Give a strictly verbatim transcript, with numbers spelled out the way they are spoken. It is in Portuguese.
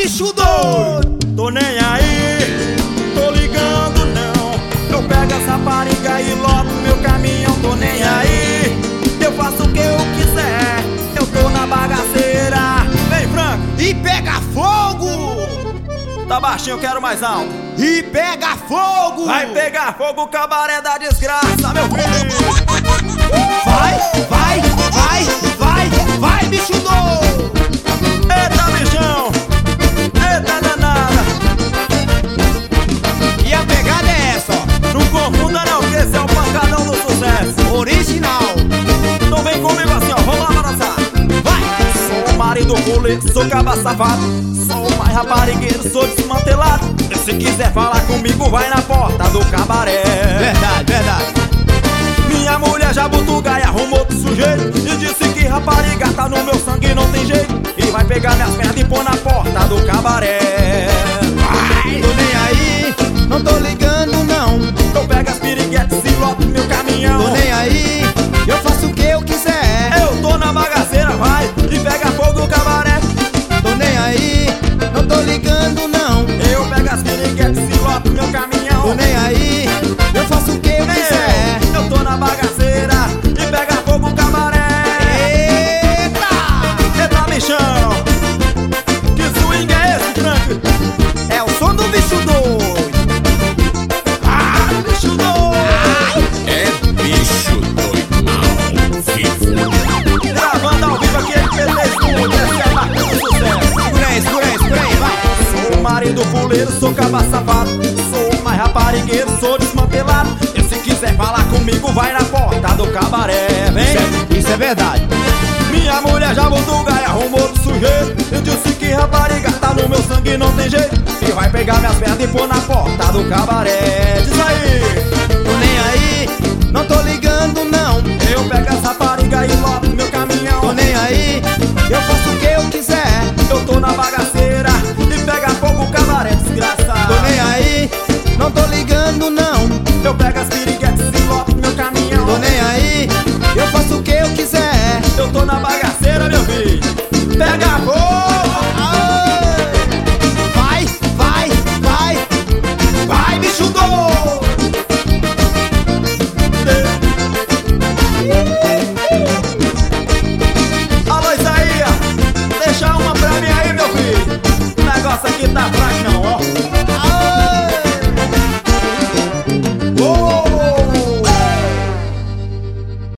bicho doido. Tô nem aí, tô ligando não. Eu pego essa rapariga e loto meu caminhão. Tô nem aí, eu faço o que eu quiser. Eu tô na bagaceira. Vem, Franco. E pega fogo. Tá baixinho, eu quero mais alto. E pega fogo. Vai pegar fogo o cabaré da desgraça, meu filho. Vai, vai, vai, vai, vai, bicho doido. Eita, bichão. Eita, danada. E a pegada é essa, ó. Não confunda não, que esse é o pancadão do sucesso Original. Então vem comigo assim, ó, vamos lá balançar. Vai. Sou o marido rolê, sou caba safado. Sou o mais raparigueiro, sou desmantelado. E se quiser falar comigo, vai na porta do cabaré. Verdade, verdade. Minha mulher já botou gaia, arrumou outro sujeito e disse que rapariga tá no meu sangue, não tem jeito. E vai pegar minhas pernas e pôr na porta do cabaré. Vai. Tô nem aí, não tô ligando não. Eu pego as piriguetes e loto meu caminhão. Tô nem aí, eu faço o que eu quiser. Eu tô na bagaceira, vai, e pega fogo o cabaré. Tô nem aí, não tô ligando não. Eu pego as piriguetes e loto meu caminhão. Tô nem aí, eu faço o que eu quiser. Eu, eu tô na bagaceira e pega fogo o cabaré. Eita! Eita, bichão. Que swing é esse, Frank? É o som do bicho doido. Ah, bicho doido. É bicho doido ao vivo. Gravando ao vivo aqui, M P três Studio. Essa é a marca do sucesso. Segura aí, segura aí, segura aí, vai. Sou o marido fuleiro, sou caba safado. Sou o mais raparigueiro, sou desmantelado. E se quiser falar comigo, vai na porta do cabaré. Vem. Isso é, isso é verdade. Minha mulher já botou gaia, arrumou outro sujeito. Eu disse que rapariga tá no meu sangue, não tem jeito. E vai pegar minhas pernas e pôr na porta do cabaré. Diz aí. Tô nem aí, não tô ligando não. Eu pego essa rapariga e loto meu caminhão. Tô nem aí, eu faço o que eu quiser. Eu tô na bagaceira.